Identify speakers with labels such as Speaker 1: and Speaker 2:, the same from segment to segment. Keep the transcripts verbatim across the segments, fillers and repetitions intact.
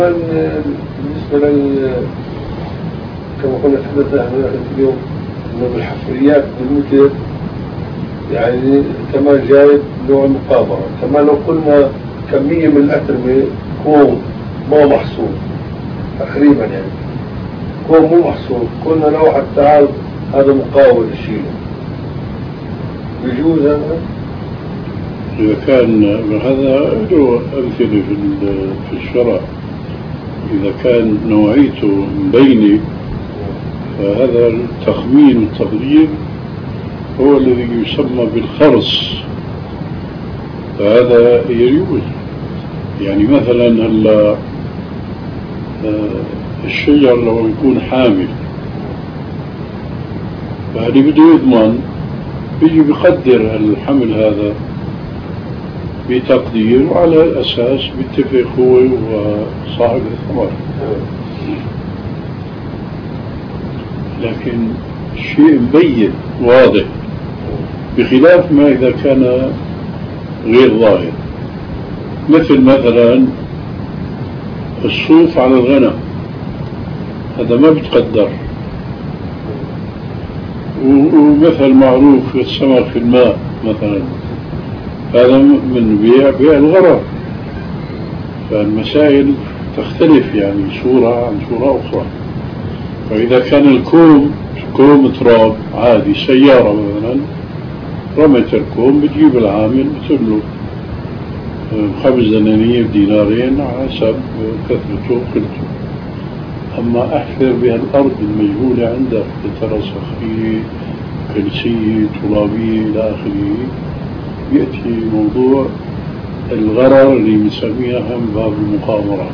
Speaker 1: بالنسبة لل كما قلنا تحدثنا احنا اليوم انه بالحفريات بالمتر يعني كمان جايب نوع مقابرة. كمان لو قلنا كمية من الأتربة كوم ما محصول تقريبا يعني كوم مو محصول قلنا لو واحد تعال هذا مقاول يشيله بيجوز هذا؟
Speaker 2: إذا كان هذا له أمثلة في الشرع. إذا كان نوعيته بيني فهذا التخمين والتقدير هو الذي يسمى بالخرص، فهذا يجوز. يعني مثلا هلا الشجر لو يكون حامل فهذه بده يضمن، بيجي بيقدر الحمل هذا بتقدير، وعلى الأساس بيتفق هو وصاحب الثمر. لكن شيء مبين واضح، بخلاف ما إذا كان غير ظاهر، مثل مثلا الصوف على الغنم، هذا ما بتقدر. ومثل معروف السمك في الماء مثلا، هذا من بيع بيع الغرر. فالمسائل تختلف يعني صورة عن صورة أخرى. فإذا كان الكوم كوم تراب عادي، سيارة مثلا رمت الكوم بتجيب العامل بتقول له خمس دنانير دينارين على حسب كثرته وقلته. أما أحفر بها الأرض المجهولة عندك ترى صخرية كلسية ترابية إلى آخره، يأتي موضوع الغرر اللي بنسميها هم باب المقامرة.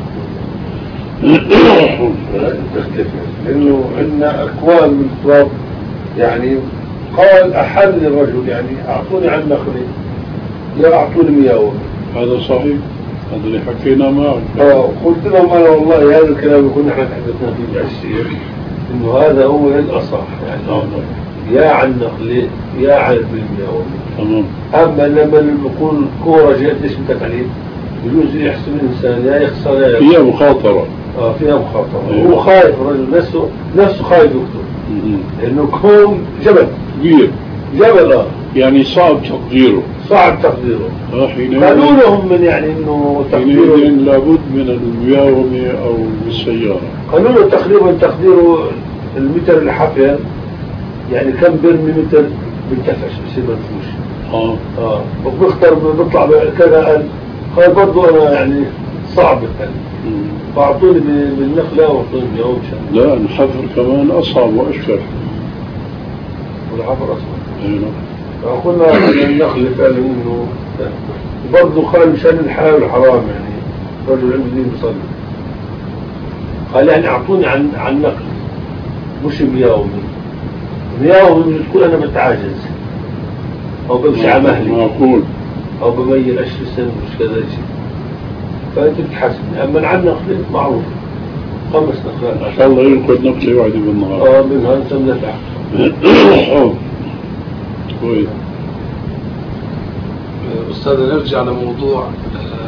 Speaker 1: تختلف لأنه عندنا أكوان من التراب. يعني قال أحل الرجل يعني أعطوني عن نخلي يا أعطوني مياه.
Speaker 2: هذا صحيح، هذا اللي حكينا معه.
Speaker 1: آه قلت لهم أنا والله هذا الكلام يكون نحن تحدثنا فيه بالعشية إنه هذا هو الأصح يعني آه. يا عن نخلي يا عن المياه.
Speaker 2: تمام.
Speaker 1: أما لما نقول كورة جاءت ليش بدك عليه يجوز يحسب الإنسان يا يخسر يا
Speaker 2: فيها مخاطرة.
Speaker 1: آه فيها مخاطرة. أيوة. هو خايف الرجل نفسه نفسه خايف يكتب لأنه كوم جبل
Speaker 2: كبير
Speaker 1: جبل آه
Speaker 2: يعني صعب تقديره
Speaker 1: صعب تقديره.
Speaker 2: آه
Speaker 1: قالوا لهم من يعني إنه تقديره
Speaker 2: لابد من المياومة أو بالسيارة.
Speaker 1: قالوا له تقريبا تقديره المتر الحفر يعني كم برمي متر بنتفش بصير منفوش.
Speaker 2: اه
Speaker 1: اه وبختار بيطلع كذا قال قال برضو انا يعني صعب الحل فاعطوني بالنخله واعطوني بيوم شان.
Speaker 2: لا الحفر كمان اصعب واشكر.
Speaker 1: والحفر اصعب.
Speaker 2: اي نعم.
Speaker 1: فقلنا النخله فعلا انه برضو قال مشان الحلال والحرام يعني رجل عنده دين بيصلي قال يعني اعطوني عن عن نخل مش مياومي. مياومي تكون انا بتعاجز أو بمشي على مهلي
Speaker 2: معقول
Speaker 1: أو بميل عشر سنة مش كذا شيء. فأنت بتحاسبني. أما عندنا نخلة معروف خمس نخلات
Speaker 2: إن شاء الله ينقذ نفسه يوعد بالنهار.
Speaker 1: آه منها أنت مدفع.
Speaker 2: كويس.
Speaker 3: أستاذ نرجع لموضوع